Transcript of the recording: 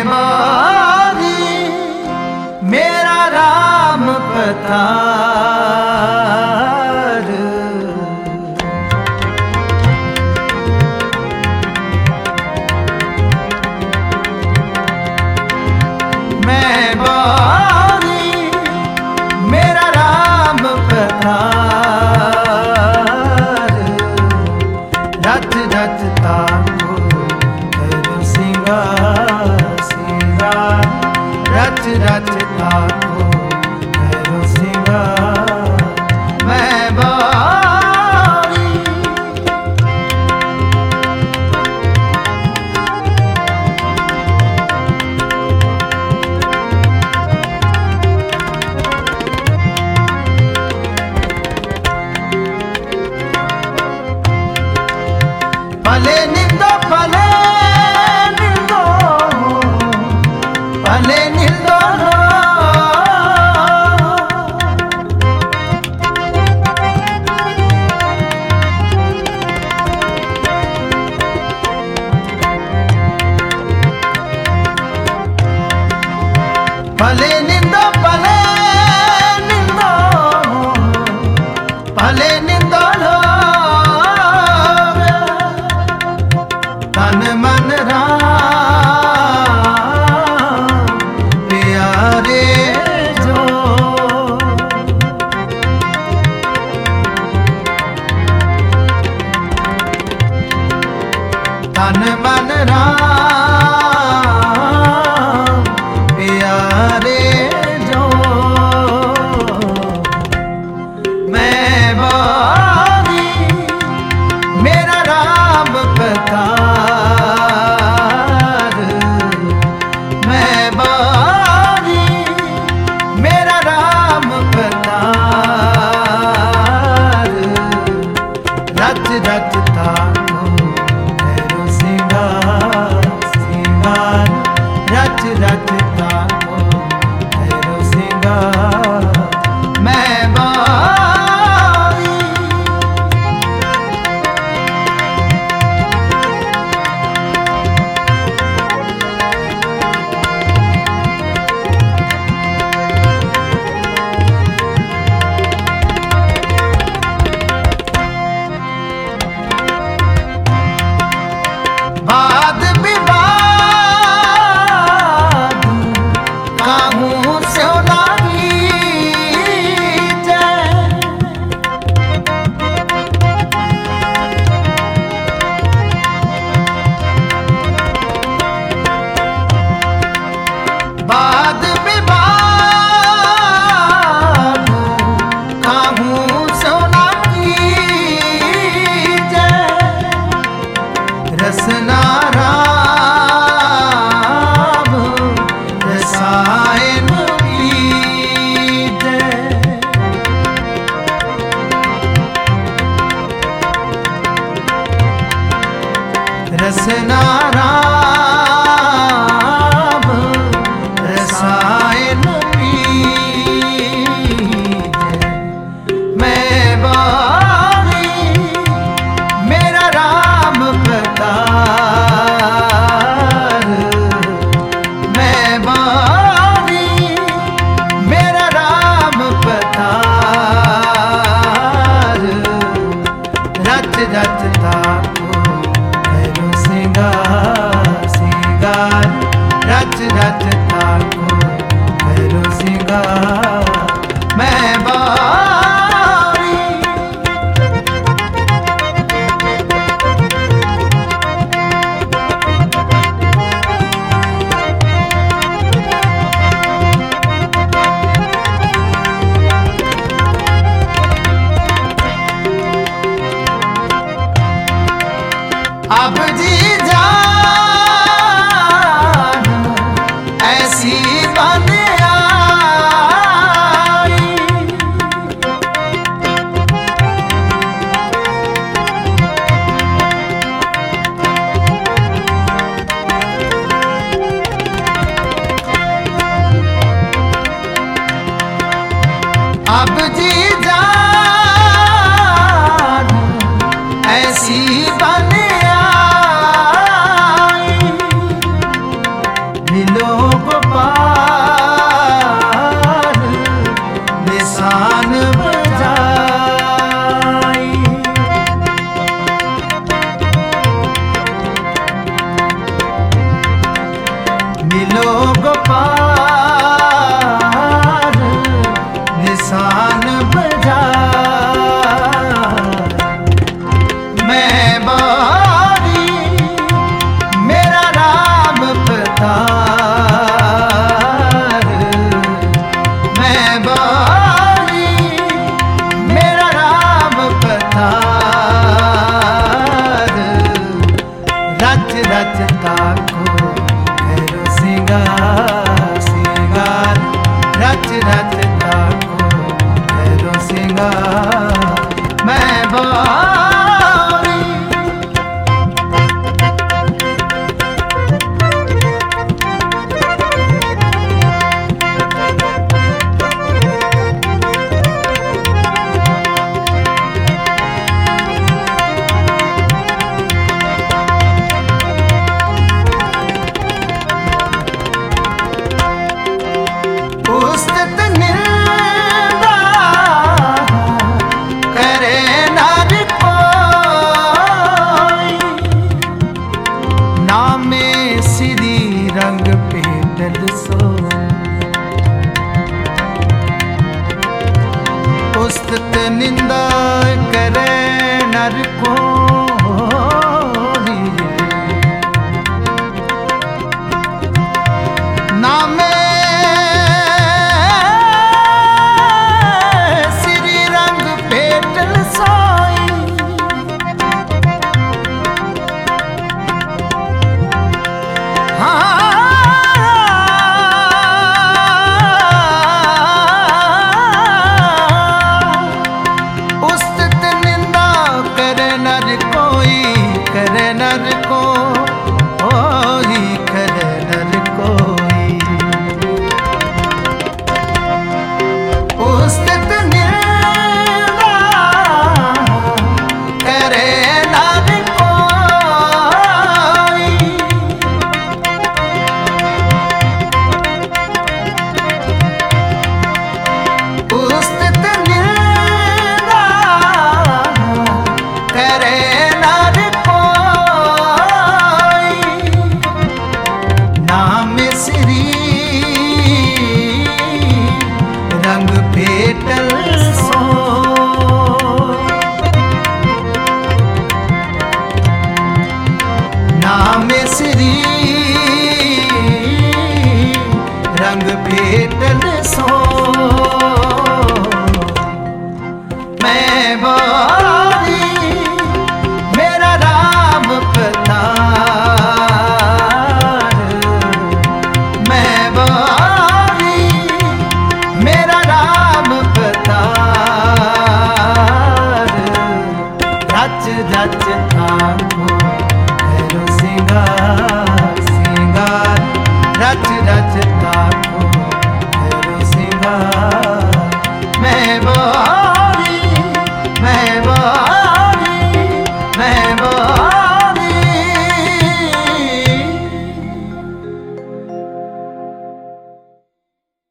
बारी मेरा राम पधार। मैं बारी मेरा राम पधार। रच रच ताको करो सिंगार सिंगार। रच रच ताको करो सिंगार। मैं बारी भले निंदो भले निंदो भले निंदो भले निंदो भले निंदो भले निंदो तन मन राम प्यारे जो। तन मन राम प्यारे जो। मैं बारी मेरा राम पधार। मैं बारी मेरा राम पधार। रच रच ताको करो सिंगार सिंगार। रच रच ताको करो सिंगार। मैं बारी बाद विवाद काहूं से लागी जय। बाद विवाद काहूं से लागी जय। रसना राम रसायन पीजे। रसना राम रसायन पीजे। मैं बारी मेरा राम पधार। मैं बारी मेरा राम पधार। रच रच ताको करो सिंगार सिंगार। रच रच ताको करो सिंगार। मैं बारी अब जी जान ऐसी बन आई। अब जी जान ऐसी बन आई। बाला मैं बारी। रंग पेटल सो उस्तत निंदा करे नर को।